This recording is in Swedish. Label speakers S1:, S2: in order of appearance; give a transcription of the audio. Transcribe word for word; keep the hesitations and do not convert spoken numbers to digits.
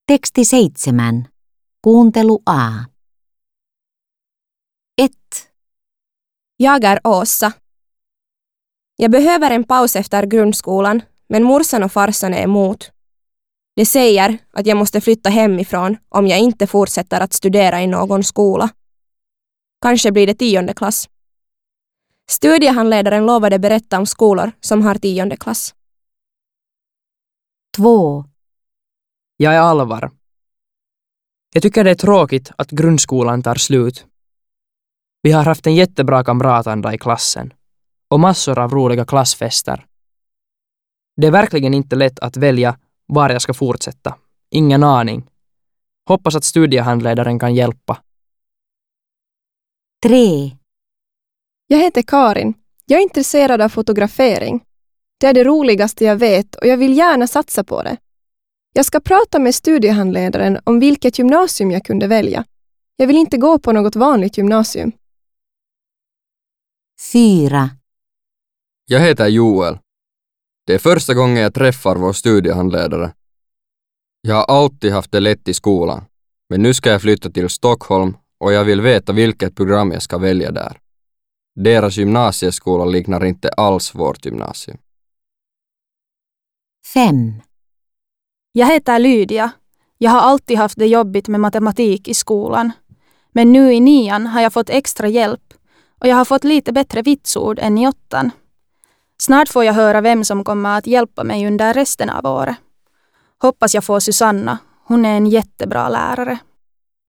S1: Teksti seitsemän. Kuuntelu A. ett.
S2: Jag är Åsa. Jag behöver en paus efter grundskolan, men morsan och farsan är emot. De säger att jag måste flytta hemifrån om jag inte fortsätter att studera i någon skola. Kanske blir det tionde klass. Studiehandledaren lovade berätta om skolor som har tionde klass.
S1: två.
S3: Jag är Alvar. Jag tycker det är tråkigt att grundskolan tar slut. Vi har haft en jättebra kamratanda i klassen och massor av roliga klassfester. Det är verkligen inte lätt att välja var jag ska fortsätta. Ingen aning. Hoppas att studiehandledaren kan hjälpa.
S1: tre.
S4: Jag heter Karin. Jag är intresserad av fotografering. Det är det roligaste jag vet och jag vill gärna satsa på det. Jag ska prata med studiehandledaren om vilket gymnasium jag kunde välja. Jag vill inte gå på något vanligt gymnasium.
S1: fyra.
S5: Jag heter Joel. Det är första gången jag träffar vår studiehandledare. Jag har alltid haft det lätt i skolan, men nu ska jag flytta till Stockholm och jag vill veta vilket program jag ska välja där. Deras gymnasieskola liknar inte alls vårt gymnasium.
S1: fem.
S6: Jag heter Lydia. Jag har alltid haft det jobbigt med matematik i skolan. Men nu i nian har jag fått extra hjälp och jag har fått lite bättre vitsord än i åttan. Snart får jag höra vem som kommer att hjälpa mig under resten av året. Hoppas jag får Susanna. Hon är en jättebra lärare.